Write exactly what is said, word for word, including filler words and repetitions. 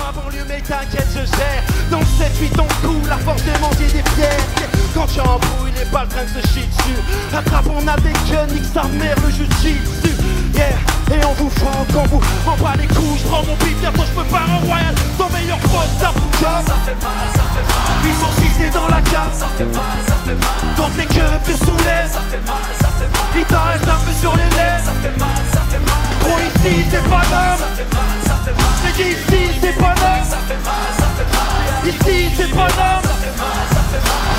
ma banlieue, mais t'inquiète, je gère. Dans le sept huit on coule, la force de manger des pierres. Quand tu embrouilles, les balles traînent se chient dessus. Attrape, on a des gueules, nique sa mère, le jujitsu. Yeah, et on vous fend quand vous en bas les coups. Je prends mon beat, bientôt je me pars en royal. Ton meilleur pote, ça fout comme. Ça fait mal, ça fait mal. Ils sont fixés dans la cave. Ça fait mal, ça fait mal. Donc les queues te soulèvent. Ça fait mal, ça fait mal. Il t'en reste un peu sur les lèvres. Ça fait mal, ça fait mal. Gros ici, c'est pas neuf. Ça fait mal, ça fait mal. J'ai dit ici, c'est pas neuf. Ça fait mal, ça fait mal. Ici, c'est pas neuf.